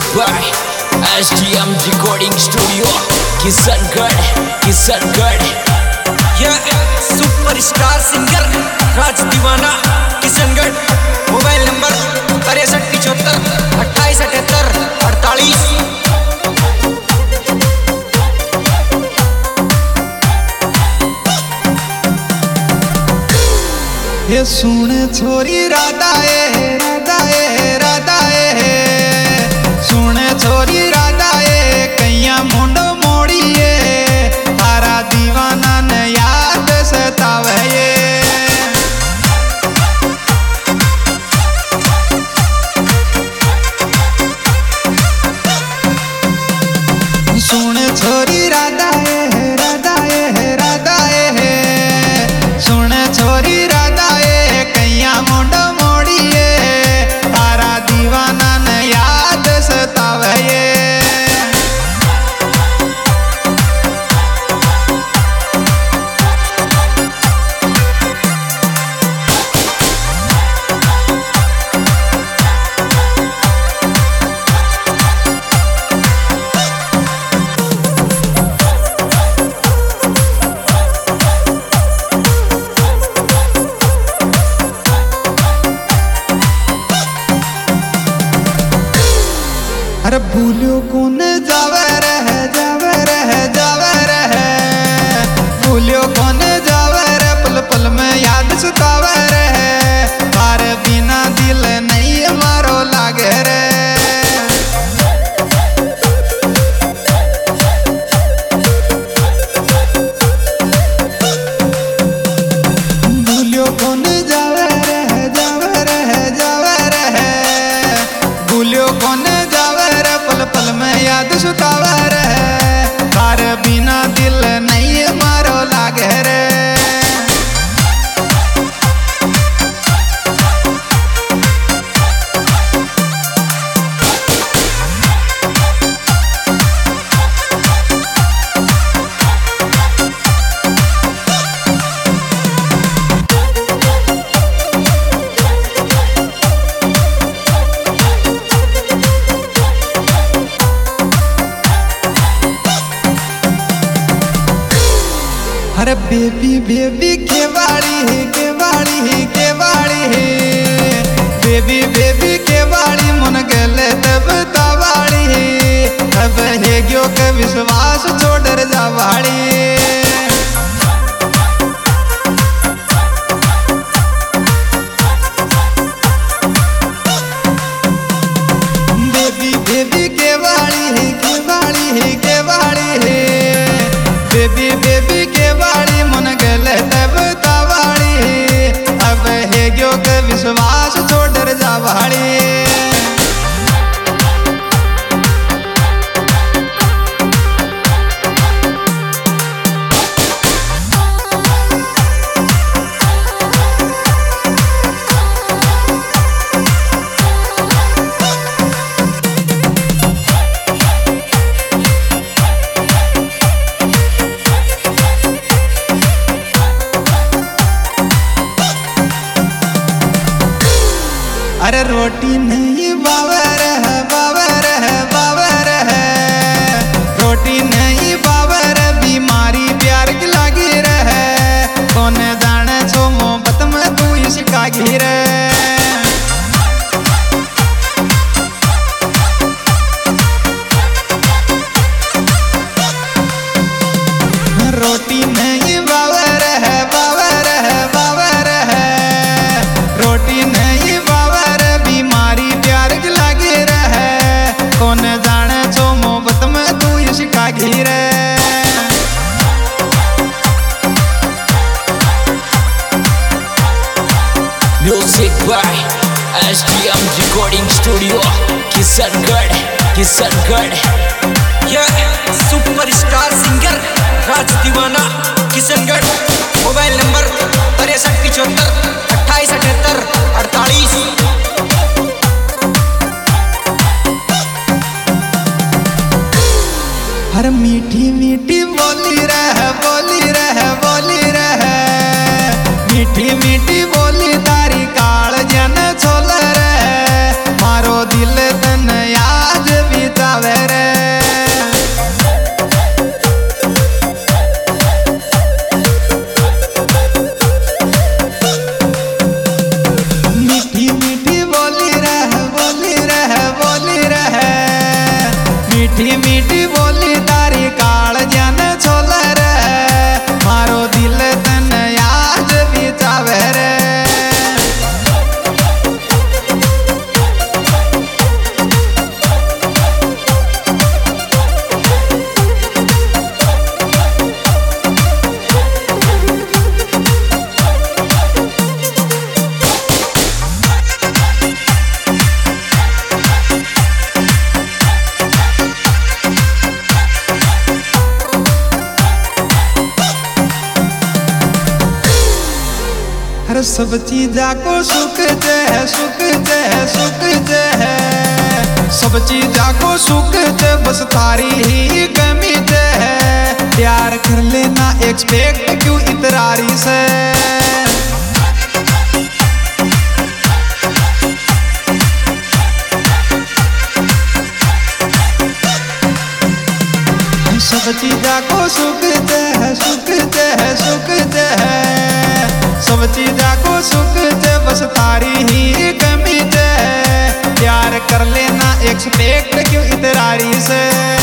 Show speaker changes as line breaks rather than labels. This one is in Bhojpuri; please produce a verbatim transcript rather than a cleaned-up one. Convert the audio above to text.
by S D M Recording Studio, Kisangad, Kisangad.
यह superstar singer Raj Deewana Kishangarh. Mobile number तिरसठ पिछहत्तर अट्ठाईस अठहत्तर अड़तालीस।
ये सुन छोरी राधा ए राधा ए राधा ए सुन छोरी राधा ए कैया मुंडो मोड़ी ए तारा दीवाना ने याद सतावे ये सुन छोरी राधा ए राधा ए राधा ए सुन छोरी राधा ए कैया मुंडो मोड़ी ए तारा दीवाना ने याद सतावे ये अरे भूलियो कौन जावे रहे जावे रहे जावे रहे भूलियो कौन जावे रे पल पल में याद सतावे रहे तारे बिना दिल नहीं मारो लागे रे भूलियो कौन जावे रहे जावे रहे जावे रहे भूलियो कौन पल पल में याद सतावे रहे तारे बिना दिल नहीं मारो लागे रे अरे बेबी बेबी के बाड़ी है के बाड़ी है के बाड़ी है बेबी बेबी के बाड़ी मन गले तब तबाड़ी है अब है क्यों के विश्वास छोड़ जा बाड़ी बेबी बेबी के बाड़ी है के बाड़ी है के बाड़ी है बेबी बेबी के बाड़ी मन गले तब तबाड़ी अब है क्यों के विश्वास छोड़ जा बाड़ी अरे रोटी नहीं बाबर है बाबर है बाबर है रोटी नहीं बाबर बीमारी प्यार की लागी रहे कौन जाने छो मोहब्बत में तू इसका घिर रोटी नहीं बाबर है बाबर है बाबर है रोटी नहीं बीमारी प्यार की लागी रहे कौन जाने छो मोहब्बत में तू इसका घिर
Music by S D M Recording Studio, Kisangad, Kisangad.
यह superstar singer Raj Deewana Kishangarh. Mobile number तिरसठ पिछहत्तर अट्ठाईस अठहत्तर अड़तालीस।
हर मीठी मीठी बोली रहे बोली रहे बोली रहे मीठी मीठी बोली तारी काल जन छोल रहे मारो दिल तन आज भी सब चीजा को सुख जे है सुख जे है सुख जे है सब चीजा को सुख जे बस तारी ही कमी जे है प्यार कर लेना एक्सपेक्ट क्यों इतरारी से सब चीजा को सुख जे है सुख जे है सुख जे है सब चीजा को सुख जे बस तारी ही कमी जे है प्यार कर लेना एक्सपेक्ट क्यों इतरारी से।